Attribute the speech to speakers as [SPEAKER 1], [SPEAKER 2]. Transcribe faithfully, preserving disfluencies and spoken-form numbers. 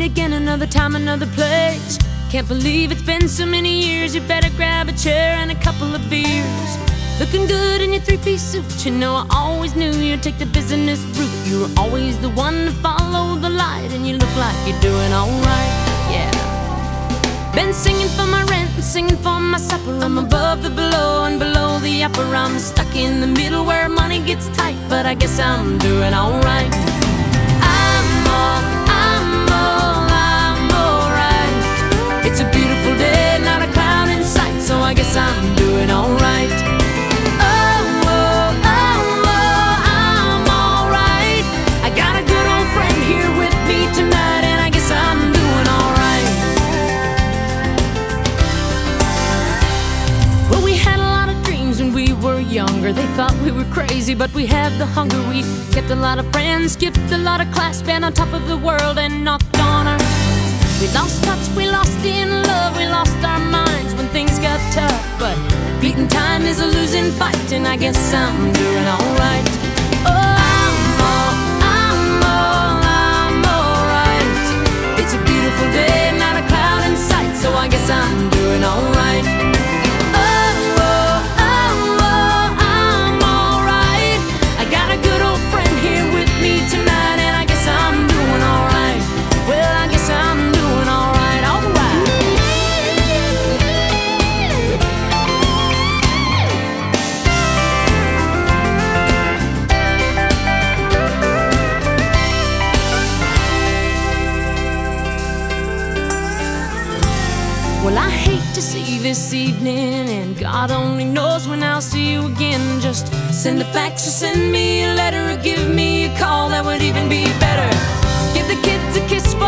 [SPEAKER 1] again, another time, another place. Can't believe it's been so many years. You better grab a chair and a couple of beers. Looking good in your three-piece suit. You know I always knew you'd take the business route. You were always the one to follow the light, and you look like you're doing alright, yeah. Been singing for my rent and singing for my supper. I'm above the below and below the upper. I'm stuck in the middle where money gets tight, but I guess I'm doing alright. I'm all, I'm all, I'm alright. It's a beautiful day, not a cloud in sight, so I guess I'm doing alright. Younger, they thought we were crazy, but we had the hunger. We kept a lot of friends, skipped a lot of class, been on top of the world and knocked on our. We lost touch, we lost in love, we lost our minds when things got tough. But beating time is a losing fight, and I guess I'm doing alright. Oh, I'm all, I'm all, I'm alright. It's a beautiful day, not a cloud in sight, so I guess I'm doing alright. Well, I hate to see this evening, and God only knows when I'll see you again. Just send a fax or send me a letter, or give me a call, that would even be better. Give the kids a kiss